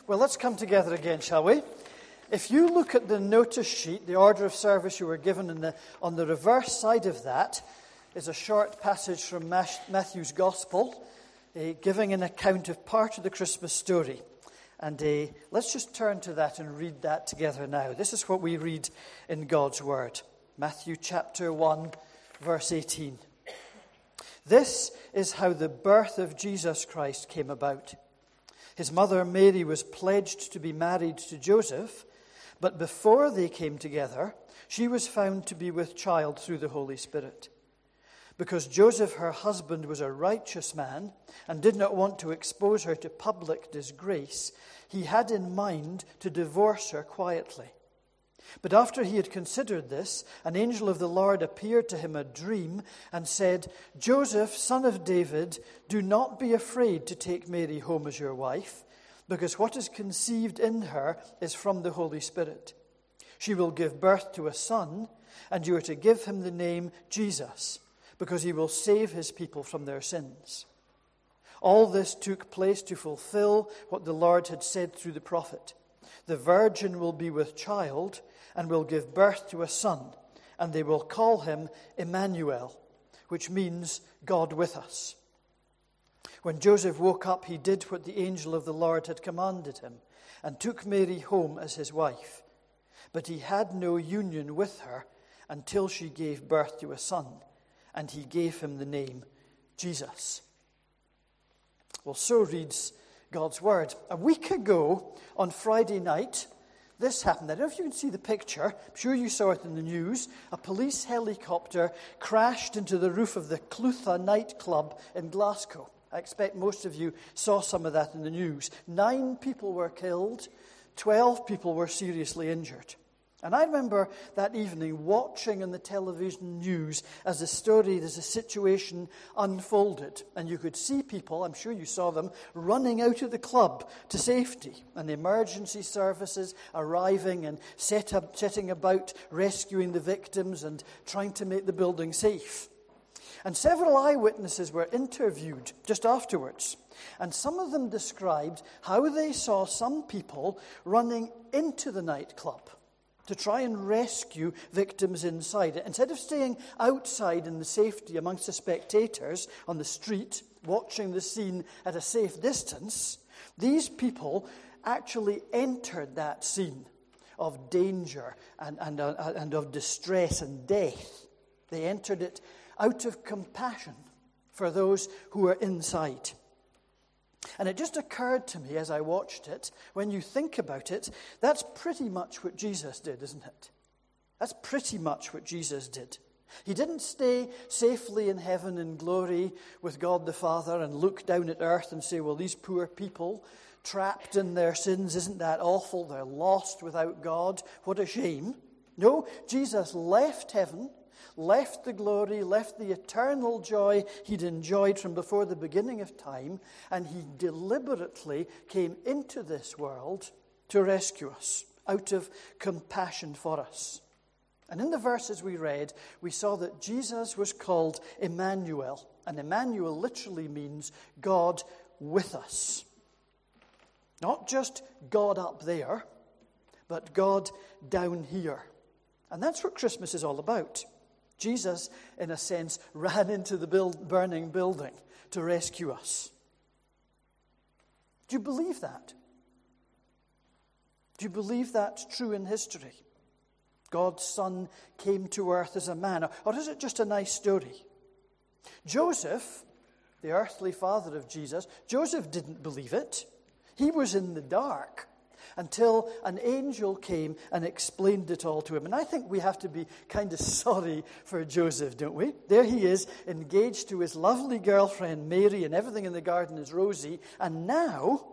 Well, let's come together again, shall we? If you look at the notice sheet, the order of service you were given, on the reverse side of that is a short passage from Matthew's Gospel, giving an account of part of the Christmas story. And let's just turn to that and read that together now. This is what we read in God's Word. Matthew chapter 1, verse 18. This is how the birth of Jesus Christ came about. His mother Mary was pledged to be married to Joseph, but before they came together, she was found to be with child through the Holy Spirit. Because Joseph, her husband, was a righteous man and did not want to expose her to public disgrace, he had in mind to divorce her quietly. But after he had considered this, an angel of the Lord appeared to him in a dream and said, "Joseph, son of David, do not be afraid to take Mary home as your wife, because what is conceived in her is from the Holy Spirit. She will give birth to a son, and you are to give him the name Jesus, because he will save his people from their sins." All this took place to fulfill what the Lord had said through the prophet. "The virgin will be with child and will give birth to a son, and they will call him Emmanuel," which means God with us. When Joseph woke up, he did what the angel of the Lord had commanded him and took Mary home as his wife. But he had no union with her until she gave birth to a son, and he gave him the name Jesus. Well, so reads God's Word. A week ago, on Friday night, this happened. I don't know if you can see the picture. I'm sure you saw it in the news. A police helicopter crashed into the roof of the Clutha nightclub in Glasgow. I expect most of you saw some of that in the news. 9 people were killed. 12 people were seriously injured. And I remember that evening watching on the television news as the situation unfolded. And you could see people, I'm sure you saw them, running out of the club to safety. And the emergency services arriving and setting about rescuing the victims and trying to make the building safe. And several eyewitnesses were interviewed just afterwards. And some of them described how they saw some people running into the nightclub to try and rescue victims inside. Instead of staying outside in the safety amongst the spectators on the street, watching the scene at a safe distance, these people actually entered that scene of danger and of distress and death. They entered it out of compassion for those who were inside. And it just occurred to me as I watched it, when you think about it, that's pretty much what Jesus did, isn't it? That's pretty much what Jesus did. He didn't stay safely in heaven in glory with God the Father and look down at earth and say, well, these poor people trapped in their sins, isn't that awful? They're lost without God. What a shame. No, Jesus left heaven, left the glory, left the eternal joy he'd enjoyed from before the beginning of time, and he deliberately came into this world to rescue us out of compassion for us. And in the verses we read, we saw that Jesus was called Emmanuel, and Emmanuel literally means God with us. Not just God up there, but God down here. And that's what Christmas is all about. Jesus, in a sense, ran into the burning building to rescue us. Do you believe that? Do you believe that's true in history? God's Son came to earth as a man, or is it just a nice story? Joseph, the earthly father of Jesus, Joseph didn't believe it. He was in the dark until an angel came and explained it all to him. And I think we have to be kind of sorry for Joseph, don't we? There he is, engaged to his lovely girlfriend Mary, and everything in the garden is rosy. And now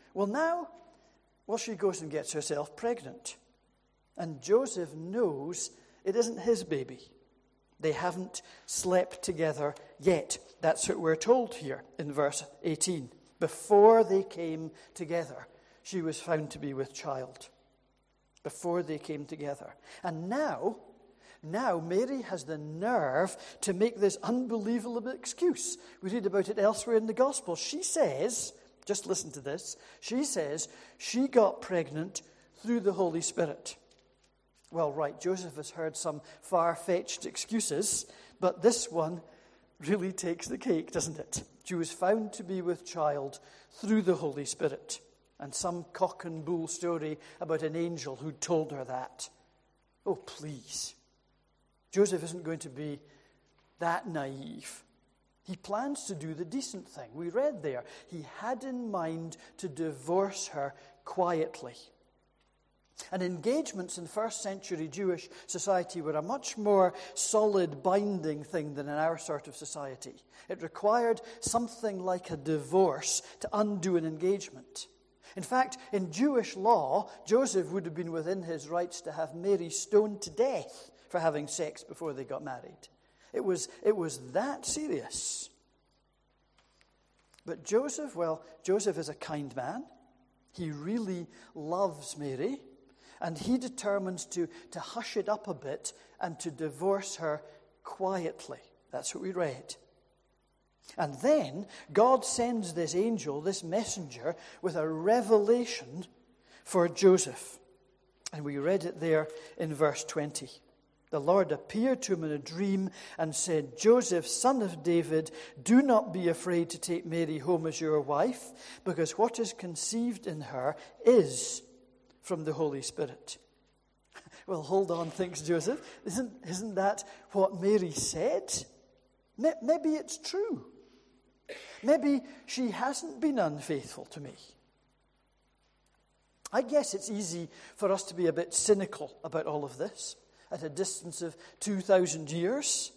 she goes and gets herself pregnant. And Joseph knows it isn't his baby. They haven't slept together yet. That's what we're told here in verse 18. Before they came together, she was found to be with child. Before they came together. And now Mary has the nerve to make this unbelievable excuse. We read about it elsewhere in the Gospel. She says, Just listen to this. She says she got pregnant through the Holy Spirit. Well, right, Joseph has heard some far-fetched excuses, but this one really takes the cake, doesn't it? She was found to be with child through the Holy Spirit, and some cock and bull story about an angel who told her that. Oh, please. Joseph isn't going to be that naive. He plans to do the decent thing. We read there. He had in mind to divorce her quietly. And engagements in first century Jewish society were a much more solid, binding thing than in our sort of society. It required something like a divorce to undo an engagement. In fact, in Jewish law, Joseph would have been within his rights to have Mary stoned to death for having sex before they got married. It was that serious. But Joseph is a kind man. He really loves Mary. And he determines to hush it up a bit and to divorce her quietly. That's what we read. And then God sends this angel, this messenger, with a revelation for Joseph. And we read it there in verse 20. The Lord appeared to him in a dream and said, Joseph, son of David, do not be afraid to take Mary home as your wife, because what is conceived in her is from the Holy Spirit. Well, hold on, thinks Joseph. Isn't that what Mary said? Maybe it's true. Maybe she hasn't been unfaithful to me. I guess it's easy for us to be a bit cynical about all of this. At a distance of 2,000 years,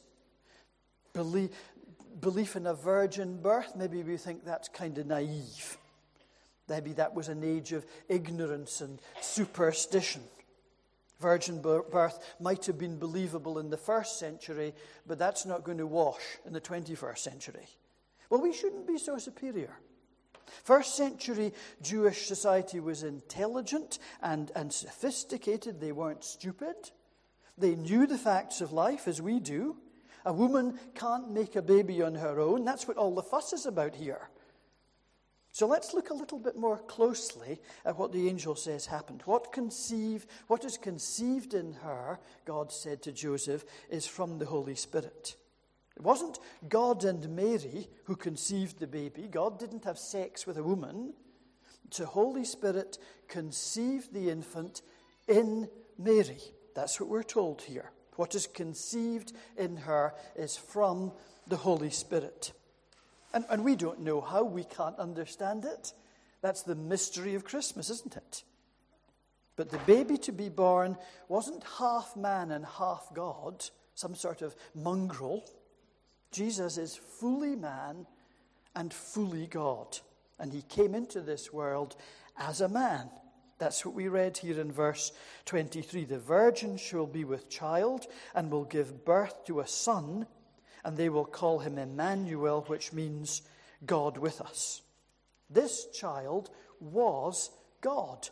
belief in a virgin birth, maybe we think that's kind of naive. Maybe that was an age of ignorance and superstition. Virgin birth might have been believable in the first century, but that's not going to wash in the 21st century. Well, we shouldn't be so superior. First century Jewish society was intelligent and sophisticated. They weren't stupid. They knew the facts of life as we do. A woman can't make a baby on her own. That's what all the fuss is about here. So let's look a little bit more closely at what the angel says happened. What is conceived in her, God said to Joseph, is from the Holy Spirit. It wasn't God and Mary who conceived the baby. God didn't have sex with a woman. The Holy Spirit conceived the infant in Mary. That's what we're told here. What is conceived in her is from the Holy Spirit. And we don't know how. We can't understand it. That's the mystery of Christmas, isn't it? But the baby to be born wasn't half man and half God, some sort of mongrel. Jesus is fully man and fully God. And he came into this world as a man. That's what we read here in verse 23. The virgin shall be with child and will give birth to a son, and they will call him Emmanuel, which means God with us. This child was God.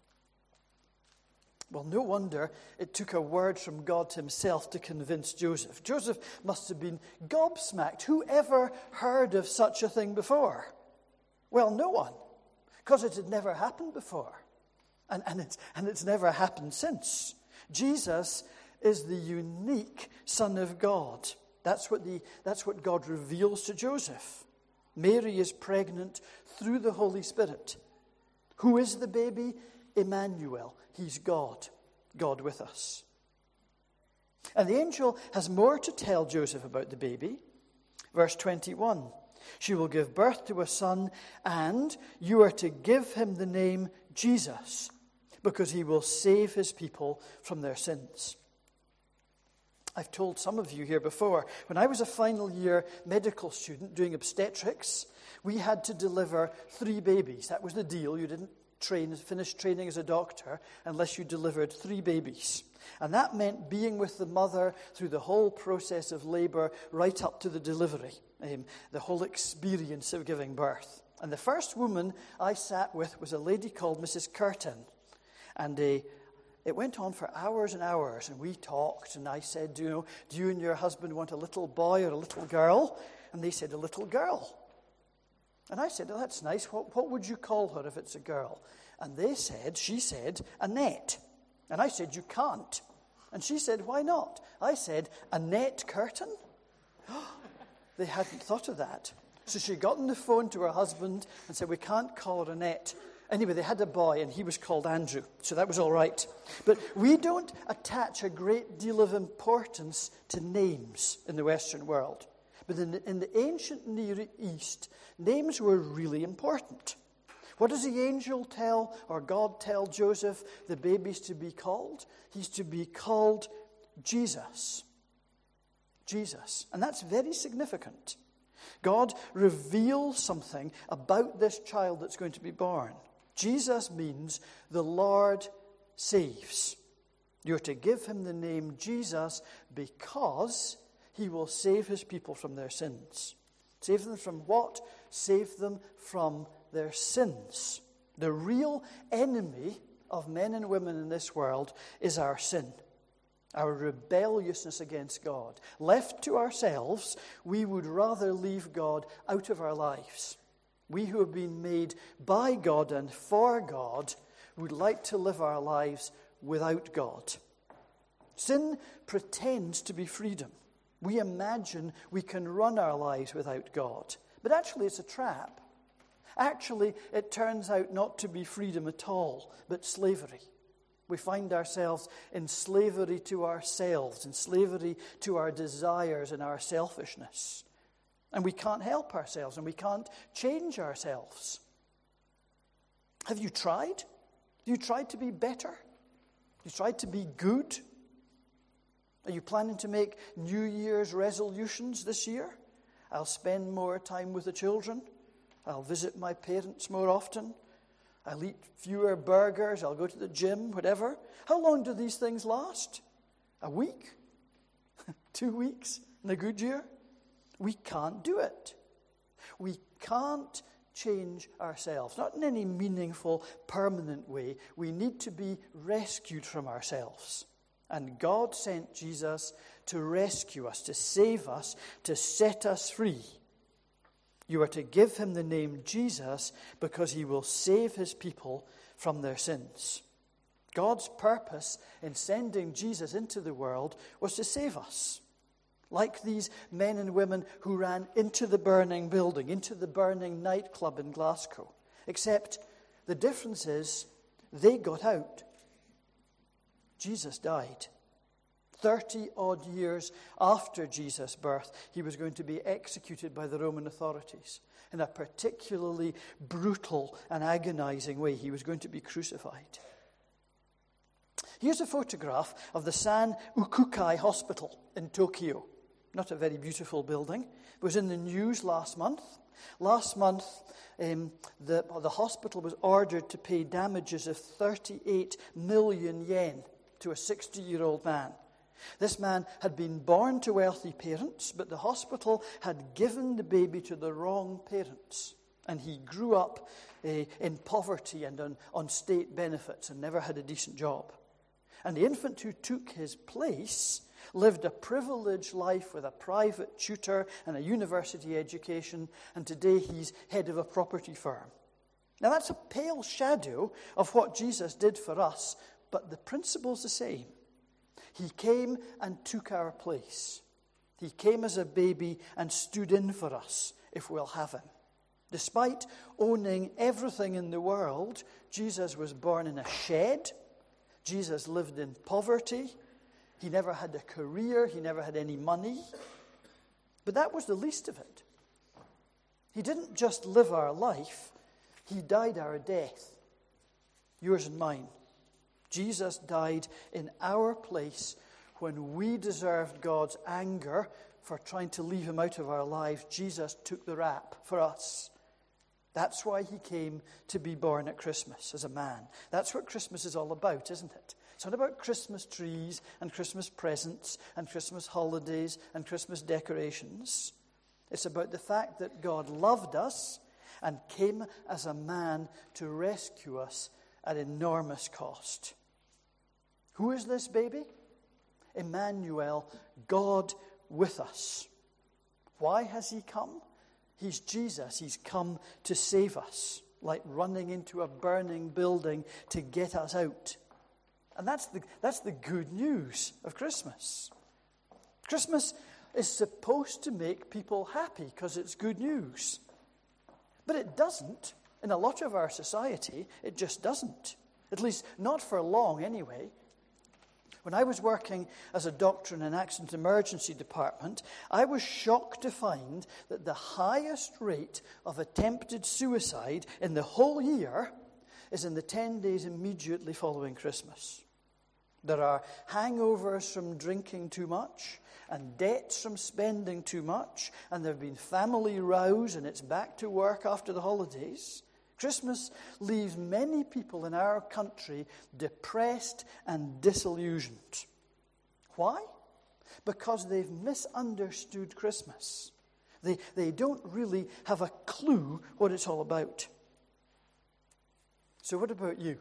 Well, no wonder it took a word from God himself to convince Joseph. Joseph must have been gobsmacked. Who ever heard of such a thing before? Well, no one, because it had never happened before. And it's never happened since. Jesus is the unique Son of God. That's what God reveals to Joseph. Mary is pregnant through the Holy Spirit. Who is the baby? Emmanuel. He's God. God with us. And the angel has more to tell Joseph about the baby. Verse 21. She will give birth to a son, and you are to give him the name Jesus, because he will save his people from their sins. I've told some of you here before, when I was a final year medical student doing obstetrics, we had to deliver 3 babies. That was the deal. You didn't finish training as a doctor unless you delivered 3 babies. And that meant being with the mother through the whole process of labor right up to the delivery, the whole experience of giving birth. And the first woman I sat with was a lady called Mrs. Curtin. And it went on for hours and hours, and we talked, and I said, do you and your husband want a little boy or a little girl? And they said, a little girl. And I said, oh, that's nice. What would you call her if it's a girl? And she said, Annette. And I said, you can't. And she said, why not? I said, Annette Curtin? They hadn't thought of that. So she got on the phone to her husband and said, we can't call her Annette. Anyway, they had a boy, and he was called Andrew, so that was all right. But we don't attach a great deal of importance to names in the Western world. But in the ancient Near East, names were really important. What does the angel tell, or God tell Joseph the baby's to be called? He's to be called Jesus. Jesus. And that's very significant. God reveals something about this child that's going to be born. Jesus means the Lord saves. You're to give him the name Jesus because he will save his people from their sins. Save them from what? Save them from their sins. The real enemy of men and women in this world is our sin, our rebelliousness against God. Left to ourselves, we would rather leave God out of our lives. We who have been made by God and for God would like to live our lives without God. Sin pretends to be freedom. We imagine we can run our lives without God. But actually it's a trap. Actually, it turns out not to be freedom at all, but slavery. We find ourselves in slavery to ourselves, in slavery to our desires and our selfishness. And we can't help ourselves, and we can't change ourselves. Have you tried? Have you tried to be better? Have you tried to be good? Are you planning to make New Year's resolutions this year? I'll spend more time with the children. I'll visit my parents more often. I'll eat fewer burgers. I'll go to the gym, whatever. How long do these things last? A week? 2 weeks in a good year? We can't do it. We can't change ourselves, not in any meaningful, permanent way. We need to be rescued from ourselves. And God sent Jesus to rescue us, to save us, to set us free. You are to give him the name Jesus because he will save his people from their sins. God's purpose in sending Jesus into the world was to save us. Like these men and women who ran into the burning building, into the burning nightclub in Glasgow. Except the difference is they got out. Jesus died. 30-odd years after Jesus' birth, he was going to be executed by the Roman authorities in a particularly brutal and agonizing way. He was going to be crucified. Here's a photograph of the San Ukukai Hospital in Tokyo. Not a very beautiful building. It was in the news last month. Last month, the hospital was ordered to pay damages of 38 million yen to a 60-year-old man. This man had been born to wealthy parents, but the hospital had given the baby to the wrong parents. And he grew up in poverty and on state benefits and never had a decent job. And the infant who took his place lived a privileged life with a private tutor and a university education, and today he's head of a property firm. Now that's a pale shadow of what Jesus did for us, but the principle's the same. He came and took our place. He came as a baby and stood in for us if we'll have him. Despite owning everything in the world, Jesus was born in a shed. Jesus lived in poverty. He never had a career. He never had any money. But that was the least of it. He didn't just live our life. He died our death. Yours and mine. Jesus died in our place when we deserved God's anger for trying to leave him out of our lives. Jesus took the rap for us. That's why he came to be born at Christmas as a man. That's what Christmas is all about, isn't it? It's not about Christmas trees and Christmas presents and Christmas holidays and Christmas decorations. It's about the fact that God loved us and came as a man to rescue us at enormous cost. Who is this baby? Emmanuel, God with us. Why has he come? He's Jesus. He's come to save us, like running into a burning building to get us out. And that's the good news of Christmas. Christmas is supposed to make people happy because it's good news. But it doesn't. In a lot of our society, it just doesn't. At least not for long anyway. When I was working as a doctor in an accident emergency department, I was shocked to find that the highest rate of attempted suicide in the whole year is in the 10 days immediately following Christmas. There are hangovers from drinking too much, and debts from spending too much, and there have been family rows, and it's back to work after the holidays. Christmas leaves many people in our country depressed and disillusioned. Why? Because they've misunderstood Christmas. They don't really have a clue what it's all about. So what about you?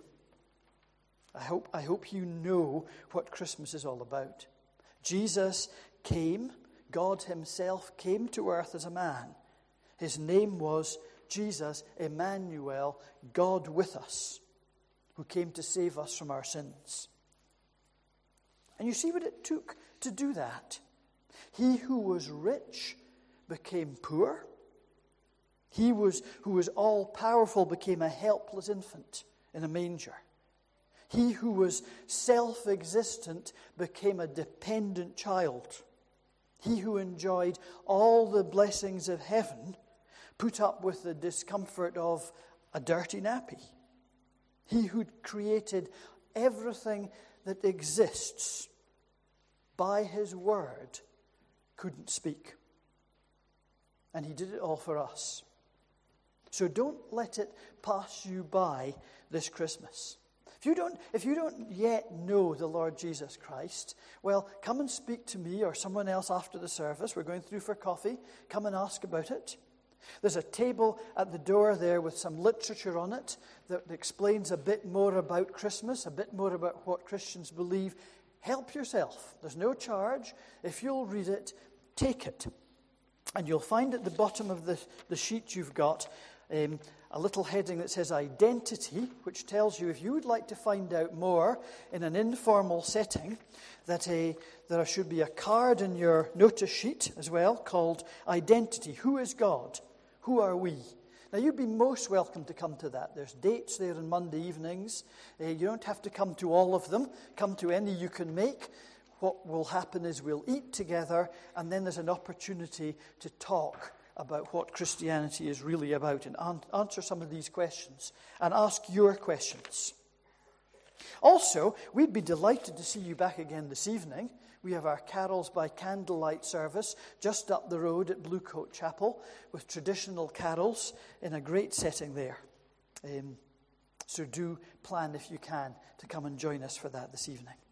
I hope you know what Christmas is all about. Jesus came, God himself came to earth as a man. His name was Jesus, Emmanuel, God with us, who came to save us from our sins. And you see what it took to do that. He who was rich became poor. He who was all-powerful became a helpless infant in a manger. He who was self-existent became a dependent child. He who enjoyed all the blessings of heaven put up with the discomfort of a dirty nappy. He who created everything that exists by his word couldn't speak. And he did it all for us. So don't let it pass you by this Christmas. If you don't yet know the Lord Jesus Christ, well, come and speak to me or someone else after the service. We're going through for coffee. Come and ask about it. There's a table at the door there with some literature on it that explains a bit more about Christmas, a bit more about what Christians believe. Help yourself. There's no charge. If you'll read it, take it. And you'll find at the bottom of the sheet you've got a little heading that says identity, which tells you if you would like to find out more in an informal setting, that there should be a card in your notice sheet as well called identity. Who is God? Who are we? Now, you'd be most welcome to come to that. There's dates there on Monday evenings. You don't have to come to all of them. Come to any you can make. What will happen is we'll eat together, and then there's an opportunity to talk about what Christianity is really about and answer some of these questions and ask your questions. Also, we'd be delighted to see you back again this evening. We have our Carols by Candlelight service just up the road at Bluecoat Chapel with traditional carols in a great setting there. So do plan, if you can, to come and join us for that this evening.